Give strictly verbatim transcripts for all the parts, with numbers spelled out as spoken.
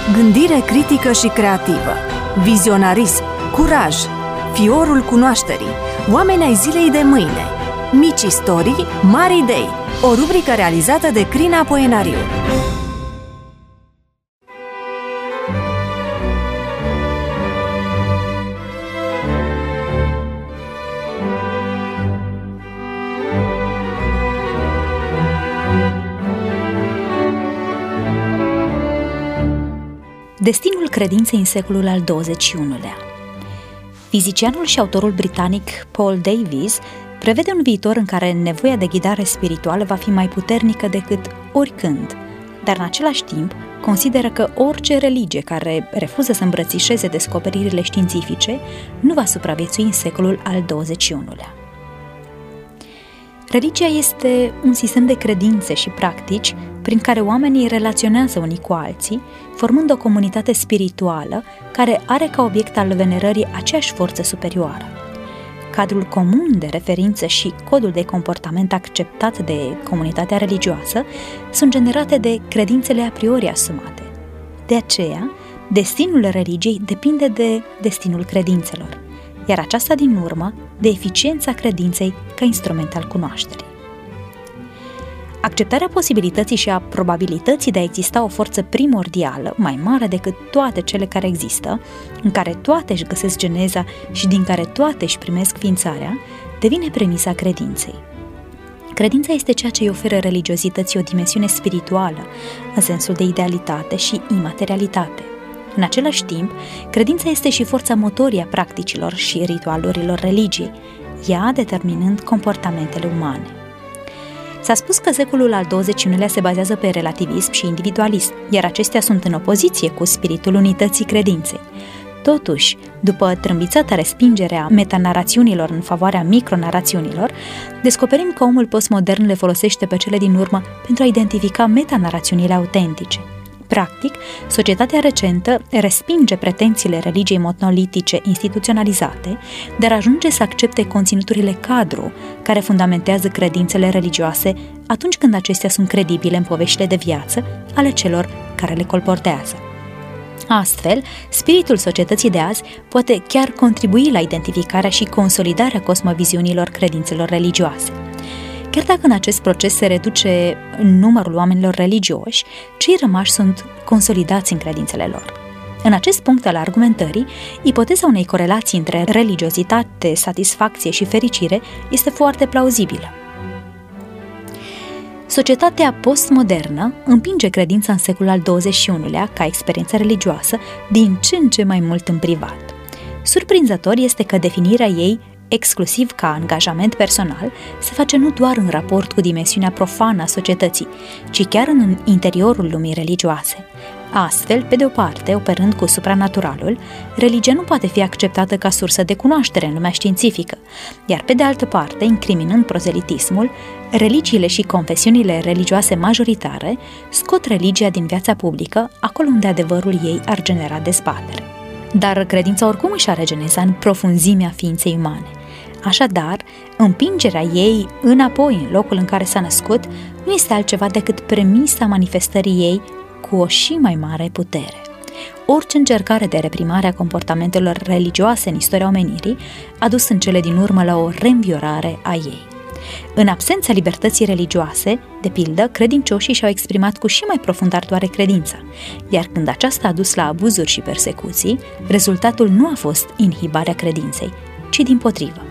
Gândire critică și creativă, vizionarism, curaj, fiorul cunoașterii, oameni ai zilei de mâine, mici istorii, mari idei, o rubrică realizată de Crina Poenariu. Destinul credinței în secolul al douăzeci și unu-lea. Fizicianul și autorul britanic Paul Davies prevede un viitor în care nevoia de ghidare spirituală va fi mai puternică decât oricând, dar în același timp consideră că orice religie care refuză să îmbrățișeze descoperirile științifice nu va supraviețui în secolul al douăzeci și unu-lea. Religia este un sistem de credințe și practici prin care oamenii relaționează unii cu alții, formând o comunitate spirituală care are ca obiect al venerării aceeași forță superioară. Cadrul comun de referință și codul de comportament acceptat de comunitatea religioasă sunt generate de credințele a priori asumate. De aceea, destinul religiei depinde de destinul credințelor, iar aceasta din urmă de eficiența credinței ca instrument al cunoașterii. Acceptarea posibilității și a probabilității de a exista o forță primordială, mai mare decât toate cele care există, în care toate își găsesc geneza și din care toate își primesc ființarea, devine premisa credinței. Credința este ceea ce îi oferă religiozității o dimensiune spirituală, în sensul de idealitate și imaterialitate. În același timp, credința este și forța motorie a practicilor și ritualurilor religiei, ea determinând comportamentele umane. S-a spus că secolul al douăzeci și unu-lea se bazează pe relativism și individualism, iar acestea sunt în opoziție cu spiritul unității credinței. Totuși, după trâmbițata respingerea metanarațiunilor în favoarea micronarațiunilor, descoperim că omul postmodern le folosește pe cele din urmă pentru a identifica metanarațiunile autentice. Practic, societatea recentă respinge pretențiile religiei monolitice instituționalizate, dar ajunge să accepte conținuturile cadru care fundamentează credințele religioase atunci când acestea sunt credibile în poveștile de viață ale celor care le colportează. Astfel, spiritul societății de azi poate chiar contribui la identificarea și consolidarea cosmoviziunilor credințelor religioase. Chiar dacă în acest proces se reduce numărul oamenilor religioși, cei rămași sunt consolidați în credințele lor. În acest punct al argumentării, ipoteza unei corelații între religiozitate, satisfacție și fericire este foarte plauzibilă. Societatea postmodernă împinge credința în secolul al douăzeci și unu-lea ca experiență religioasă din ce în ce mai mult în privat. Surprinzător este că definirea ei exclusiv ca angajament personal, se face nu doar în raport cu dimensiunea profană a societății, ci chiar în interiorul lumii religioase. Astfel, pe de o parte, operând cu supranaturalul, religia nu poate fi acceptată ca sursă de cunoaștere în lumea științifică, iar pe de altă parte, incriminând prozelitismul, religiile și confesiunile religioase majoritare scot religia din viața publică, acolo unde adevărul ei ar genera dezbatere. Dar credința oricum își are geneza în profunzimea ființei umane. Așadar, împingerea ei înapoi în locul în care s-a născut nu este altceva decât premisa manifestării ei cu o și mai mare putere. Orice încercare de reprimare a comportamentelor religioase în istoria omenirii a dus în cele din urmă la o reînviorare a ei. În absența libertății religioase, de pildă, credincioșii și-au exprimat cu și mai profund ardoare credința, iar când aceasta a dus la abuzuri și persecuții, rezultatul nu a fost inhibarea credinței, ci dimpotrivă.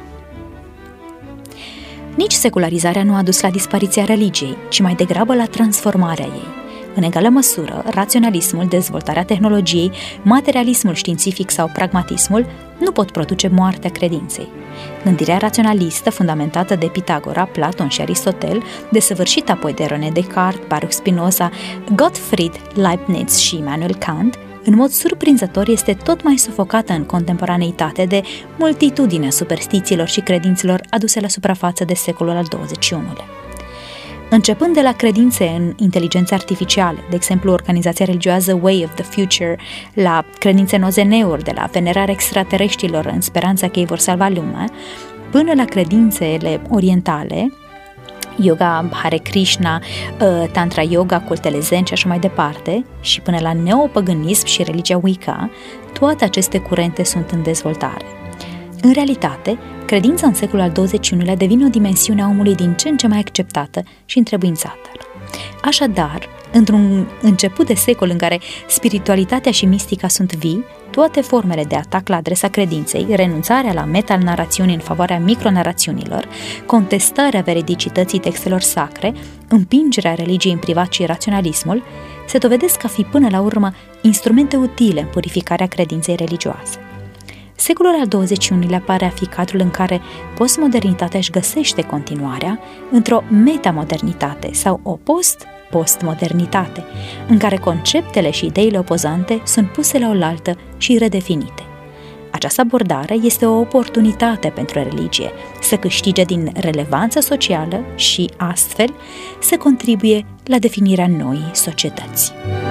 Nici secularizarea nu a dus la dispariția religiei, ci mai degrabă la transformarea ei. În egală măsură, raționalismul, dezvoltarea tehnologiei, materialismul științific sau pragmatismul nu pot produce moartea credinței. Gândirea raționalistă, fundamentată de Pitagora, Platon și Aristotel, desăvârșită apoi de René Descartes, Baruch Spinoza, Gottfried Leibniz și Immanuel Kant, în mod surprinzător este tot mai sufocată în contemporaneitate de multitudinea superstițiilor și credințelor aduse la suprafață de secolul al douăzeci și unu-lea. Începând de la credințe în inteligențe artificiale, de exemplu organizația religioasă Way of the Future, la credințe în O Z N-uri, de la venerarea extraterestrilor în speranța că ei vor salva lumea, până la credințele orientale, yoga Hare Krishna, Tantra Yoga, cultele Zen și așa mai departe, și până la neopăgânism și religia Wicca, toate aceste curente sunt în dezvoltare. În realitate, credința în secolul al douăzeci și unu-lea devine o dimensiune a omului din ce în ce mai acceptată și întrebuințată. Așadar, într-un început de secol în care spiritualitatea și mistica sunt vii, toate formele de atac la adresa credinței, renunțarea la metanarațiuni în favoarea micronarațiunilor, contestarea veridicității textelor sacre, împingerea religiei în privat și raționalismul, se dovedesc a fi până la urmă instrumente utile în purificarea credinței religioase. Secolul al douăzeci și unu-lea pare a fi cadrul în care postmodernitatea își găsește continuarea într-o metamodernitate sau o post-postmodernitate, în care conceptele și ideile opozante sunt puse la oaltă și redefinite. Această abordare este o oportunitate pentru religie să câștige din relevanță socială și, astfel, să contribuie la definirea noii societăți.